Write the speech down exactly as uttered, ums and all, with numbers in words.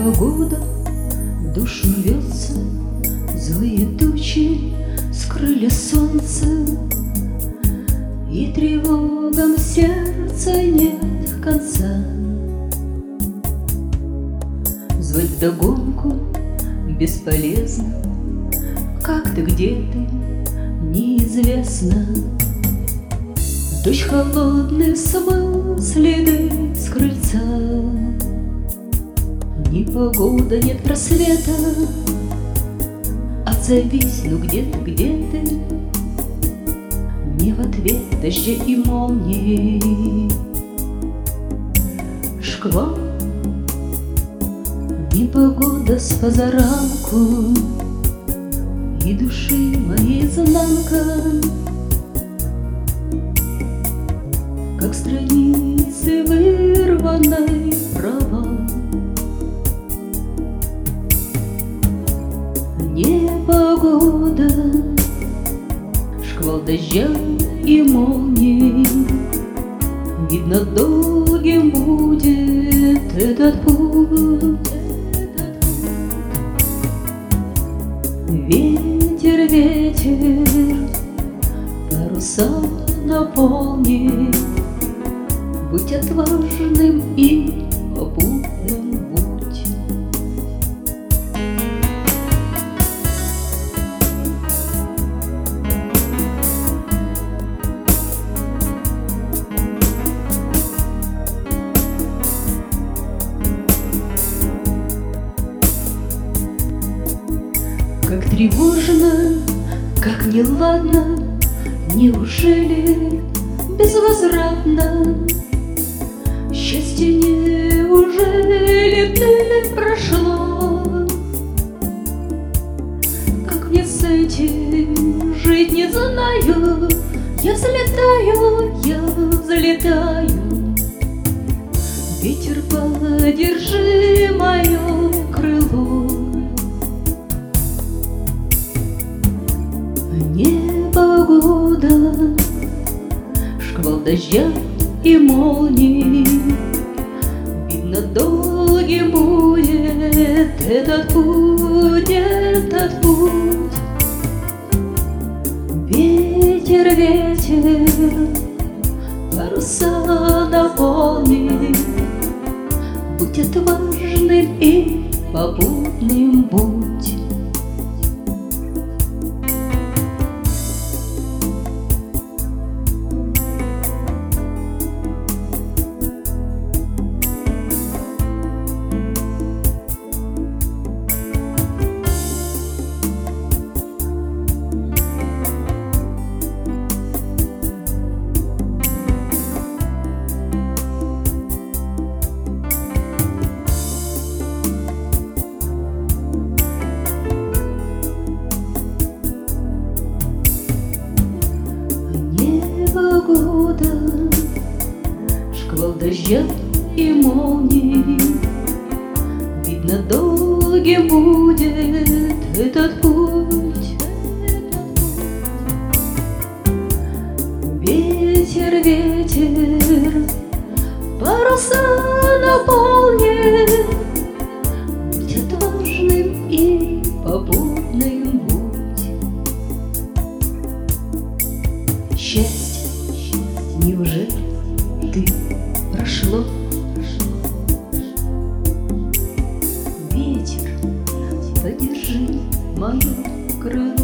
Непогода в душу рвется, злые тучи скрыли солнце, и тревогам сердца нет конца. Звать вдогонку бесполезно, как ты, где ты, неизвестно. Дождь холодный смыл следы с крыльца. Непогода, нет просвета, отзовись, ну где ты, где ты? Не в ответ дождя и молний. Шквал, непогода с позаранку, и души моей изнанка, как страницы вырванной провал. Непогода, шквал дождя и молний, видно, долгим будет этот путь. Ветер, ветер, паруса наполни, будь отважным и попутным будь. Как тревожно, как неладно, неужели безвозвратно? Счастье, неужели ты прошла? Как мне с этим жить, не знаю. Я взлетаю, я взлетаю. Ветер, подержи мое крыло. Непогода, шквал дождя и молний, видно, долгим будет этот путь, этот путь. Ветер, ветер, паруса наполни, будь отважным и попутным будь. Непогода, шквал дождя и молний, видно, долгим будет этот путь. Ветер, ветер, паруса наполни, будь отважным и попутным будь. Счастье, неужели ты прошло? Ветер, подержи мое крыло.